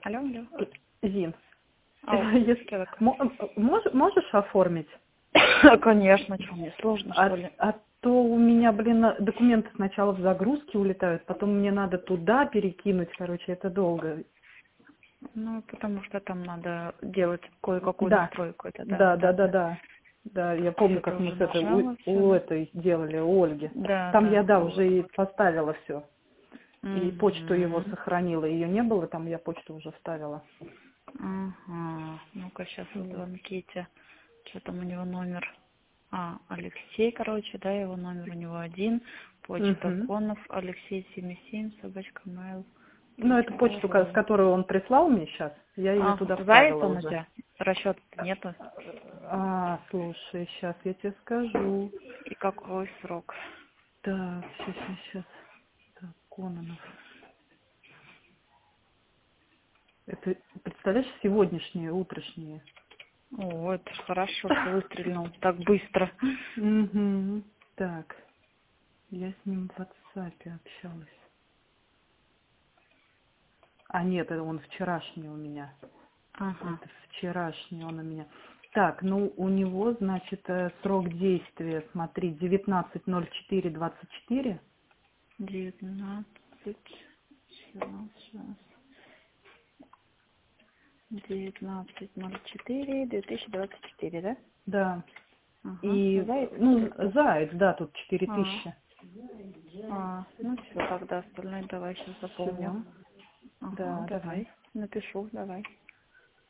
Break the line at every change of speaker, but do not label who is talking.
Алло, алло.
Зин,
Что такое?
можешь оформить?
Конечно, что, мне сложно, что ли?
А то у меня, документы сначала в загрузке улетают, потом мне надо туда перекинуть, короче, это долго.
Ну, потому что там надо делать кое-какую
Да,
настройку. Это,
да. Да, я помню,
Что-то
как мы
уже
с этой,
нажала всё,
у
да?
этой делали, у Ольги.
Да,
Там я,
да,
уже
вот.
и поставила все. И почту его
Угу.
сохранила. Ее не было, там я почту уже вставила.
Ага. Ну-ка, сейчас вот в
Вот.
анкете. Что там у него номер? Алексей, короче, да, его номер у него 1. Почта
Мгм.
Конов, Алексей 77, собачка mail.
Ну, эту почту, с которой он прислал мне сейчас, я ее туда
Заяц
вставила
он у
уже.
тебя? Расчет нету?
Слушай, сейчас я тебе скажу.
И какой срок?
Так, сейчас. Так, Кононов. Это, представляешь, сегодняшние, утрешние.
О, это ж хорошо, что выстрелил так быстро.
Угу. Так, я с ним в WhatsApp общалась. Нет, это он вчерашний у меня.
Ага.
Это вчерашний он у меня. Так, ну у него, значит, срок действия, смотри, 19.04.24.
19, сейчас. 19.04.2024, да?
Да.
Ага.
И,
Заяц или
ну,
кто?
Заяц, да, тут
А,
4000.
ну все, тогда остальное давай сейчас запомню.
Все.
Ага,
Да, давай.
давай. Напишу, давай.